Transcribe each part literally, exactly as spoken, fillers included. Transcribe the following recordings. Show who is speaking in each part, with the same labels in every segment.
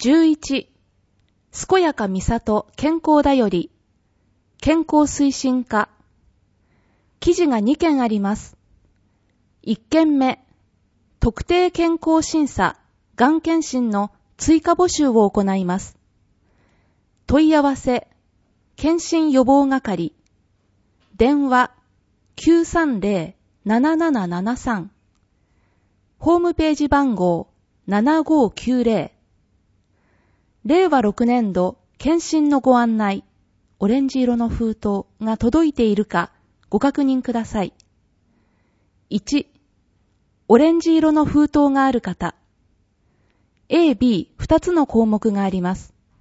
Speaker 1: じゅういち、健やかみさと健康だより、健康推進課。記事がにけんあります。いっけんめ、特定健康審査、がん検診の追加募集を行います。問い合わせ、検診予防係、電話 きゅうさんゼロ ななななななさん、ホームページ番号ななごきゅうゼロ、れいわろくねんど検診のご案内、オレンジ色の封筒が届いているかご確認ください。いち、オレンジ色の封筒がある方。A、B ふたつの項目があります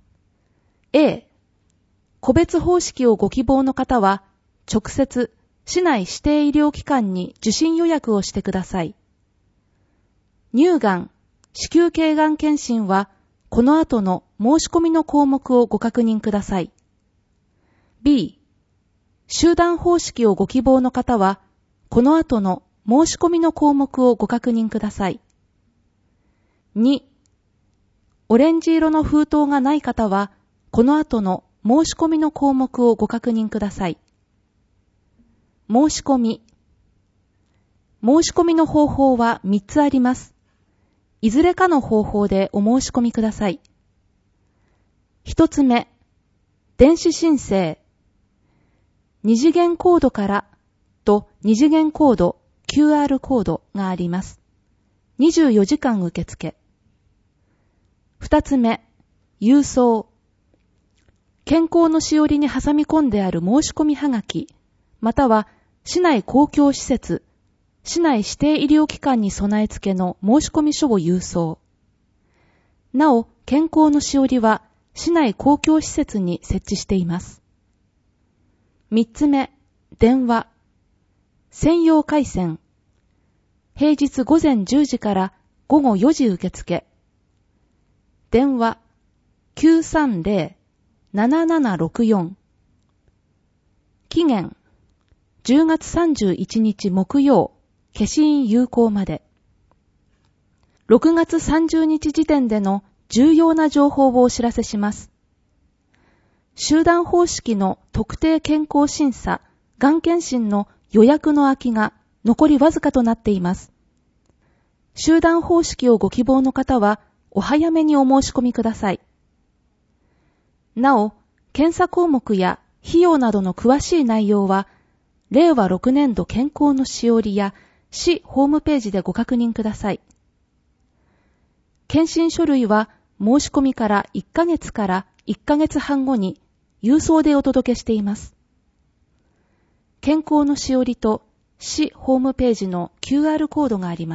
Speaker 1: 。A、個別方式をご希望の方は、直接、市内指定医療機関に受診予約をしてください。乳がん、子宮頸がん検診は、この後の申し込みの項目をご確認ください。B、集団方式をご希望の方は、この後の申し込みの項目をご確認ください。に、オレンジ色の封筒がない方は、この後の申し込みの項目をご確認ください。申し込み。申し込みの方法はみっつあります。いずれかの方法でお申し込みください。ひとつめ、電子申請。二次元コードからと二次元コード、キューアール コードがあります。にじゅうよじかん受付。二つ目、郵送。健康のしおりに挟み込んである申し込みはがき、または市内公共施設、市内指定医療機関に備え付けの申し込み書を郵送。なお、健康のしおりは市内公共施設に設置しています。三つ目、電話。専用回線。平日午前じゅうじから午後よじ受付。電話 きゅうさんゼロ ななななろくよん。期限じゅうがつさんじゅういちにち木曜、消印有効まで。ろくがつさんじゅうにち時点での重要な情報をお知らせします。集団方式の特定健康審査、がん検診の予約の空きが残りわずかとなっています。集団方式をご希望の方はお早めにお申し込みください。なお、検査項目や費用などの詳しい内容は、れいわろくねんど健康のしおりや市ホームページでご確認ください。検診書類は申し込みからいっかげつからいっかげつはん後に郵送でお届けしています。健康のしおりと市ホームページの キューアール コードがあります。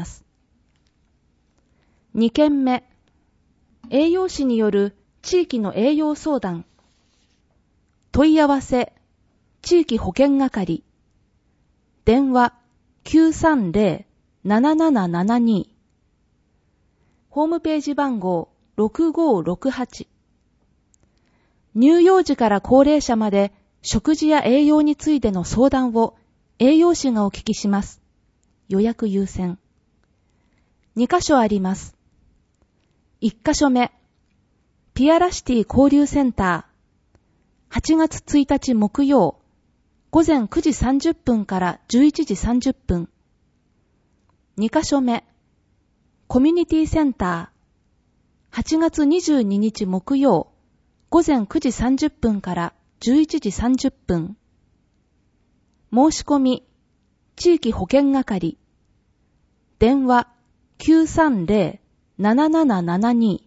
Speaker 1: にけんめ、栄養士による地域の栄養相談。問い合わせ、地域保健係。電話 きゅうさんゼロ ななななななに。ホームページ番号ろくごろくはち。乳幼児から高齢者まで食事や栄養についての相談を栄養士がお聞きします。予約優先。にかしょあります。いっかしょめ、ピアラシティ交流センター。はちがつついたち木曜、午前くじさんじゅっぷんからじゅういちじさんじゅっぷん。にかしょめ、コミュニティセンター。はちがつにじゅうににち木曜、午前くじさんじゅっぷんからじゅういちじさんじゅっぷん。申し込み、地域保健係。電話 きゅうさんゼロ ななななななに。